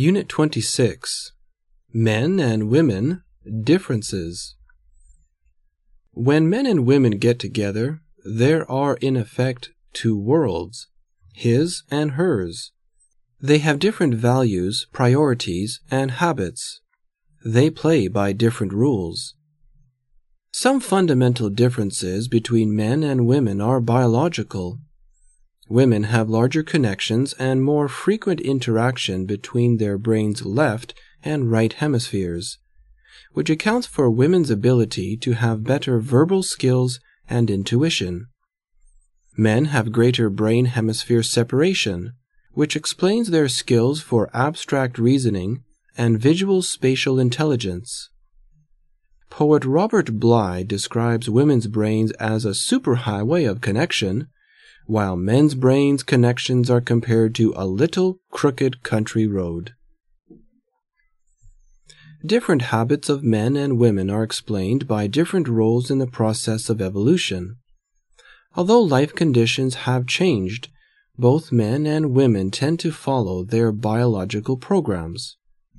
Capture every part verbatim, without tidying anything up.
Unit twenty-six. Men and Women, Differences. When men and women get together, there are in effect two worlds, his and hers. They have different values, priorities, and habits. They play by different rules. Some fundamental differences between men and women are biological. Women have larger connections and more frequent interaction between their brain's left and right hemispheres, which accounts for women's ability to have better verbal skills and intuition. Men have greater brain hemisphere separation, which explains their skills for abstract reasoning and visual spatial intelligence. Poet Robert Bly describes women's brains as a superhighway of connection, while men's brains' connections are compared to a little crooked country road. Different habits of men and women are explained by different roles in the process of evolution. Although life conditions have changed, both men and women tend to follow their biological programs.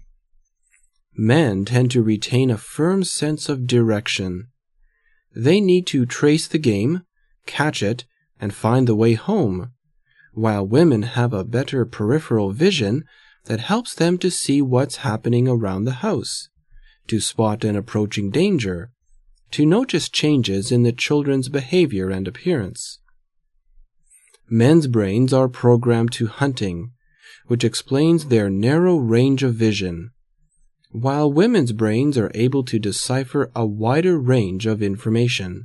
Men tend to retain a firm sense of direction. They need to trace the game, catch it, and find the way home, while women have a better peripheral vision that helps them to see what's happening around the house, to spot an approaching danger, to notice changes in the children's behavior and appearance. Men's brains are programmed to hunting, which explains their narrow range of vision, while women's brains are able to decipher a wider range of information.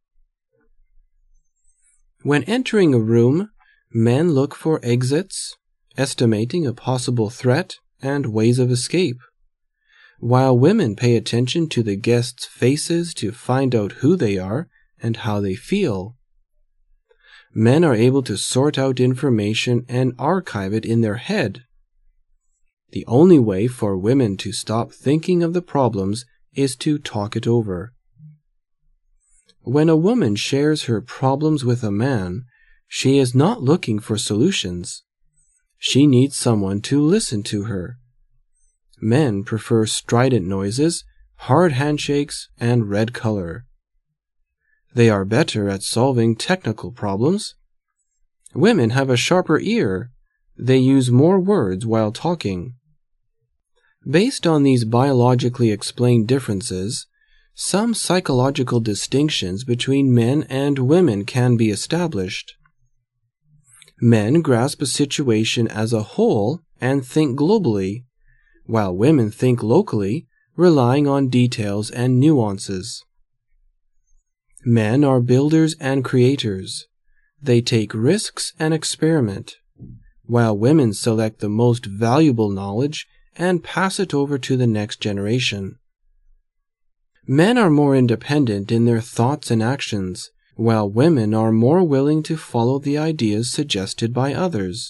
When entering a room, men look for exits, estimating a possible threat and ways of escape, while women pay attention to the guests' faces to find out who they are and how they feel. Men are able to sort out information and archive it in their head. The only way for women to stop thinking of the problems is to talk it over. When a woman shares her problems with a man, she is not looking for solutions. She needs someone to listen to her. Men prefer strident noises, hard handshakes, and red color. They are better at solving technical problems. Women have a sharper ear. They use more words while talking. Based on these biologically explained differences, some psychological distinctions between men and women can be established. Men grasp a situation as a whole and think globally, while women think locally, relying on details and nuances. Men are builders and creators. They take risks and experiment, while women select the most valuable knowledge and pass it over to the next generation. Men are more independent in their thoughts and actions, while women are more willing to follow the ideas suggested by others.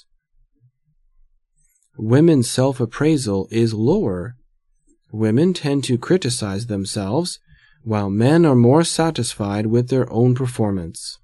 Women's self-appraisal is lower. Women tend to criticize themselves, while men are more satisfied with their own performance.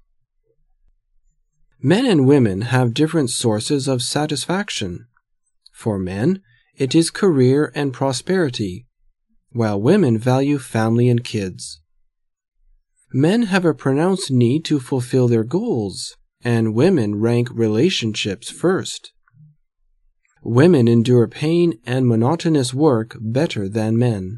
Men and women have different sources of satisfaction. For men, it is career and prosperity, while women value family and kids. Men have a pronounced need to fulfill their goals, and women rank relationships first. Women endure pain and monotonous work better than men.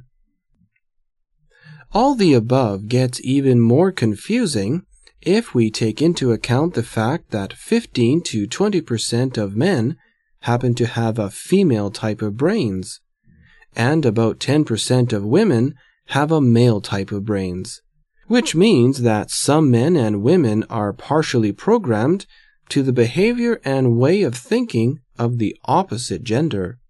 All the above gets even more confusing if we take into account the fact that fifteen to twenty percent of men happen to have a female type of brains, and about ten percent of women have a male type of brains, which means that some men and women are partially programmed to the behavior and way of thinking of the opposite gender.